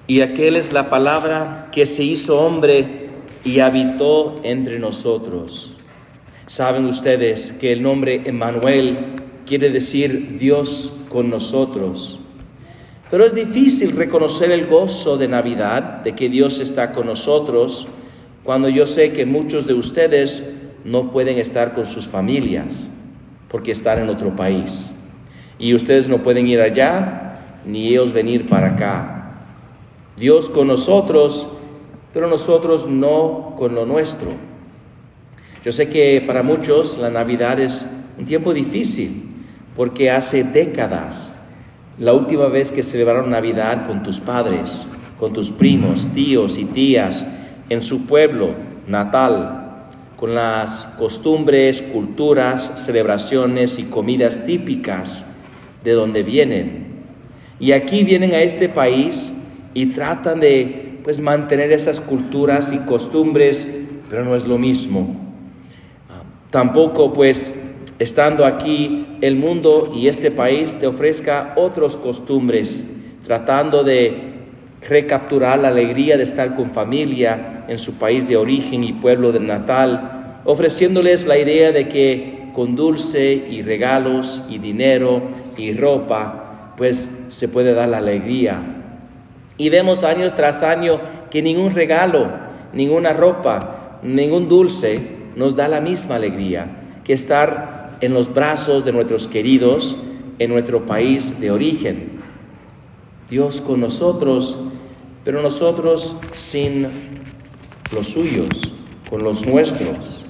Y aquel es la palabra que se hizo hombre y habitó entre nosotros. Saben ustedes que el nombre Emmanuel quiere decir Dios con nosotros. Pero es difícil reconocer el gozo de Navidad, de que Dios está con nosotros, cuando yo sé que muchos de ustedes no pueden estar con sus familias porque están en otro país. Y ustedes no pueden ir allá, ni ellos venir para acá. Dios con nosotros, pero nosotros no con lo nuestro. Yo sé que para muchos la Navidad es un tiempo difícil, porque hace décadas, la última vez que celebraron Navidad con tus padres, con tus primos, tíos y tías, en su pueblo natal, con las costumbres, culturas, celebraciones y comidas típicas de donde vienen. Y aquí vienen a este país y tratan de mantener esas culturas y costumbres, pero no es lo mismo. Tampoco estando aquí el mundo y este país te ofrezca otras costumbres, tratando de recapturar la alegría de estar con familia en su país de origen y pueblo de natal, ofreciéndoles la idea de que con dulce y regalos y dinero y ropa, se puede dar la alegría. Y vemos año tras año que ningún regalo, ninguna ropa, ningún dulce nos da la misma alegría que estar en los brazos de nuestros queridos en nuestro país de origen. Dios con nosotros, pero nosotros sin los suyos, con los nuestros.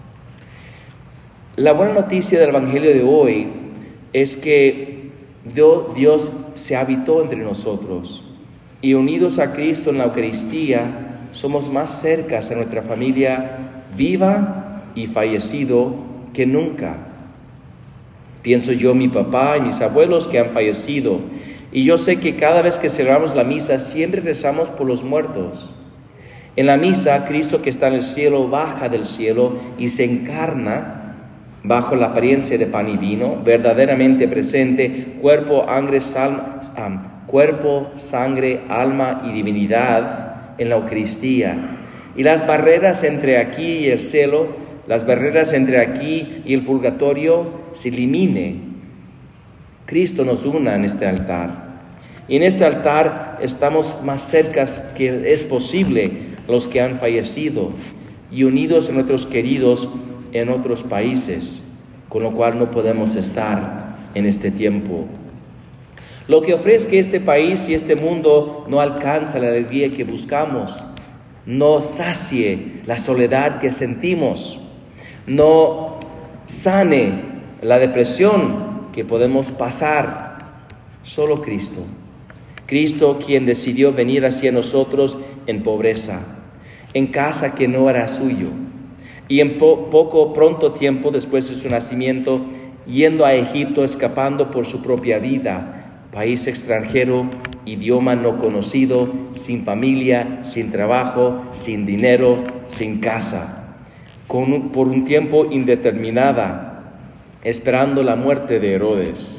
La buena noticia del Evangelio de hoy es que Dios se habitó entre nosotros. Y unidos a Cristo en la Eucaristía, somos más cercas a nuestra familia viva y fallecido que nunca. Pienso yo, mi papá y mis abuelos que han fallecido, y yo sé que cada vez que celebramos la misa siempre rezamos por los muertos. En la misa, Cristo que está en el cielo baja del cielo y se encarna bajo la apariencia de pan y vino, verdaderamente presente, cuerpo, sangre, alma y divinidad en la Eucaristía. Y las barreras entre aquí y el cielo, las barreras entre aquí y el purgatorio se eliminen. Cristo nos una en este altar. Y en este altar estamos más cercas que es posible los que han fallecido y unidos a nuestros queridos en otros países, con lo cual no podemos estar en este tiempo. Lo que ofrece este país y este mundo no alcanza la alegría que buscamos, no sacie la soledad que sentimos, no sane la depresión que podemos pasar. Solo Cristo. Cristo quien decidió venir hacia nosotros en pobreza, en casa que no era suyo, y en pronto tiempo después de su nacimiento, yendo a Egipto, escapando por su propia vida, país extranjero, idioma no conocido, sin familia, sin trabajo, sin dinero, sin casa, por un tiempo indeterminada, esperando la muerte de Herodes.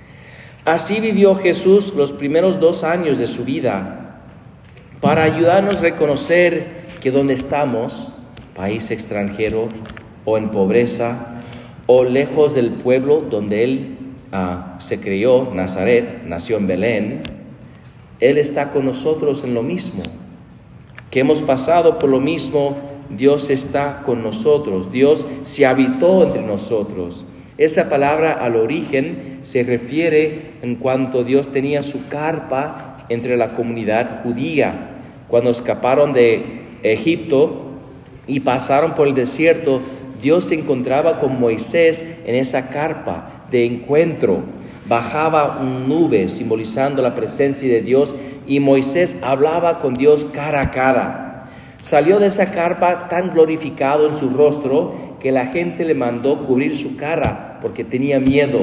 Así vivió Jesús los primeros 2 años de su vida, para ayudarnos a reconocer que donde estamos, país extranjero, o en pobreza, o lejos del pueblo donde Él se crió, Nazaret, nació en Belén, Él está con nosotros en lo mismo, que hemos pasado por lo mismo. Dios está con nosotros, Dios se habitó entre nosotros. Esa palabra al origen se refiere en cuanto Dios tenía su carpa entre la comunidad judía. Cuando escaparon de Egipto y pasaron por el desierto, Dios se encontraba con Moisés en esa carpa de encuentro. Bajaba una nube simbolizando la presencia de Dios y Moisés hablaba con Dios cara a cara. Salió de esa carpa tan glorificado en su rostro que la gente le mandó cubrir su cara porque tenía miedo.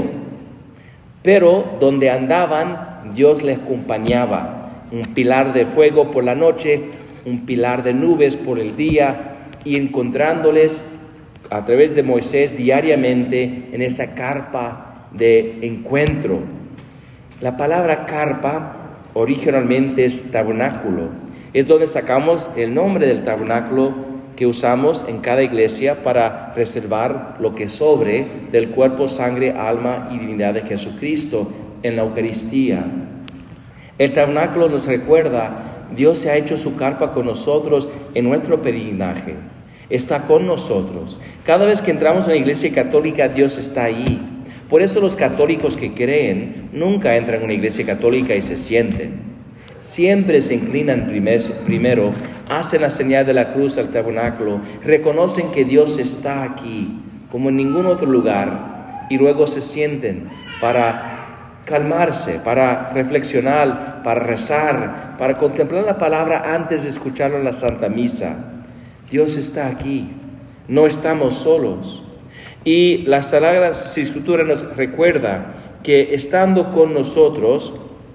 Pero donde andaban, Dios les acompañaba. Un pilar de fuego por la noche, un pilar de nubes por el día, y encontrándoles a través de Moisés diariamente en esa carpa de encuentro. La palabra carpa originalmente es tabernáculo. Es donde sacamos el nombre del tabernáculo que usamos en cada iglesia para preservar lo que sobre del cuerpo, sangre, alma y divinidad de Jesucristo en la Eucaristía. El tabernáculo nos recuerda, Dios se ha hecho su carpa con nosotros en nuestro peregrinaje. Está con nosotros. Cada vez que entramos en la iglesia católica, Dios está ahí. Por eso los católicos que creen nunca entran en una iglesia católica y se sienten. Siempre se inclinan primero, hacen la señal de la cruz al tabernáculo, reconocen que Dios está aquí, como en ningún otro lugar, y luego se sienten para calmarse, para reflexionar, para rezar, para contemplar la palabra antes de escucharlo en la Santa Misa. Dios está aquí, no estamos solos. Y la Sagrada Escritura nos recuerda que estando con nosotros,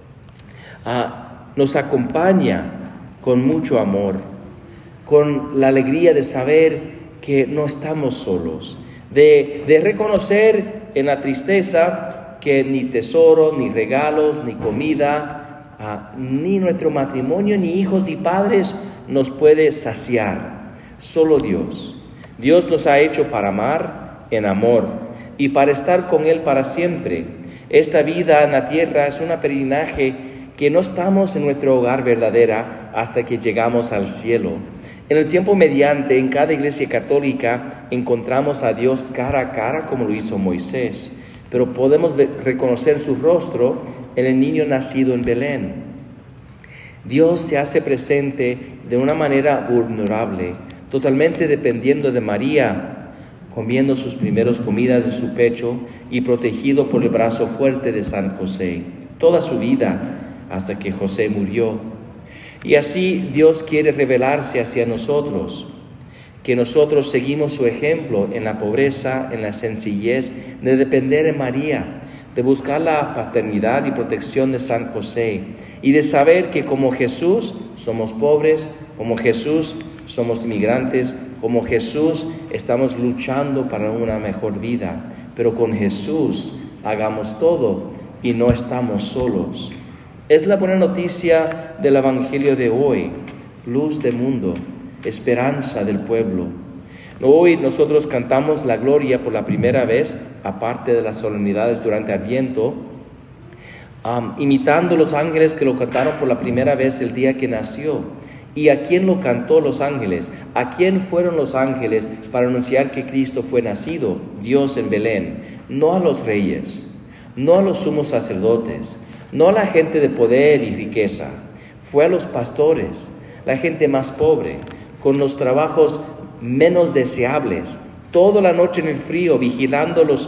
nos acompaña con mucho amor, con la alegría de saber que no estamos solos, de reconocer en la tristeza que ni tesoro, ni regalos, ni comida, ni nuestro matrimonio, ni hijos, ni padres nos puede saciar. Solo Dios. Dios nos ha hecho para amar en amor y para estar con Él para siempre. Esta vida en la tierra es un peregrinaje que no estamos en nuestro hogar verdadera hasta que llegamos al cielo. En el tiempo mediante, en cada iglesia católica, encontramos a Dios cara a cara como lo hizo Moisés, pero podemos reconocer su rostro en el niño nacido en Belén. Dios se hace presente de una manera vulnerable, totalmente dependiendo de María, comiendo sus primeras comidas de su pecho y protegido por el brazo fuerte de San José, toda su vida, hasta que José murió. Y así Dios quiere revelarse hacia nosotros, que nosotros seguimos su ejemplo en la pobreza, en la sencillez, de depender de María, de buscar la paternidad y protección de San José, y de saber que como Jesús somos pobres, como Jesús somos inmigrantes, como Jesús estamos luchando para una mejor vida, pero con Jesús hagamos todo y no estamos solos. Es la buena noticia del Evangelio de hoy, luz del mundo, esperanza del pueblo. Hoy nosotros cantamos la gloria por la primera vez, aparte de las solemnidades durante Adviento, imitando los ángeles que lo cantaron por la primera vez el día que nació. ¿Y a quién lo cantó los ángeles? ¿A quién fueron los ángeles para anunciar que Cristo fue nacido, Dios en Belén? No a los reyes, no a los sumos sacerdotes, no a la gente de poder y riqueza, fue a los pastores, la gente más pobre, con los trabajos menos deseables, toda la noche en el frío, vigilando las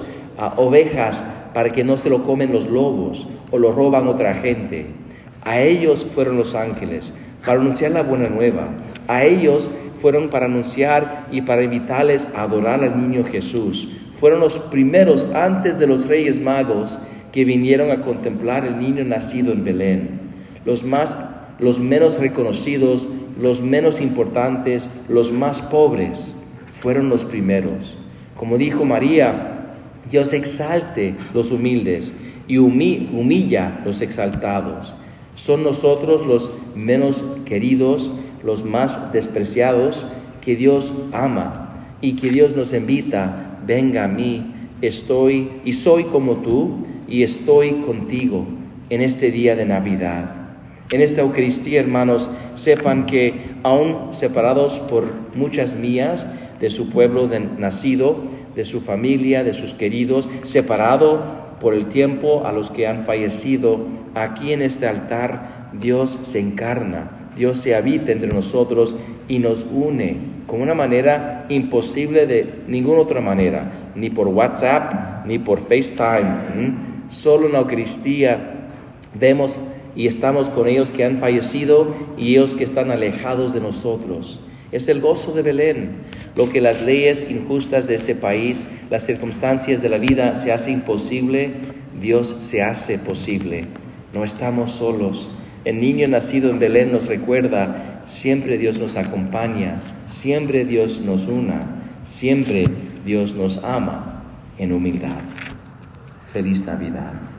ovejas para que no se lo comen los lobos o lo roban otra gente. A ellos fueron los ángeles para anunciar la buena nueva. A ellos fueron para anunciar y para invitarles a adorar al niño Jesús. Fueron los primeros antes de los Reyes Magos que vinieron a contemplar el niño nacido en Belén. Los menos reconocidos, los menos importantes, los más pobres, fueron los primeros. Como dijo María, Dios exalte los humildes y humilla los exaltados. Son nosotros los menos queridos, los más despreciados, que Dios ama y que Dios nos invita: venga a mí, estoy y soy como tú y estoy contigo en este día de Navidad. En esta Eucaristía, hermanos, sepan que aún separados por muchas millas de su pueblo nacido, de su familia, de sus queridos, separado por el tiempo a los que han fallecido, aquí en este altar Dios se encarna, Dios se habita entre nosotros y nos une con una manera imposible de ninguna otra manera, ni por WhatsApp, ni por FaceTime. Solo en la Eucaristía vemos y estamos con ellos que han fallecido y ellos que están alejados de nosotros. Es el gozo de Belén, lo que las leyes injustas de este país, las circunstancias de la vida se hace imposible, Dios se hace posible. No estamos solos. El niño nacido en Belén nos recuerda, siempre Dios nos acompaña, siempre Dios nos una, siempre Dios nos ama en humildad. Feliz Navidad.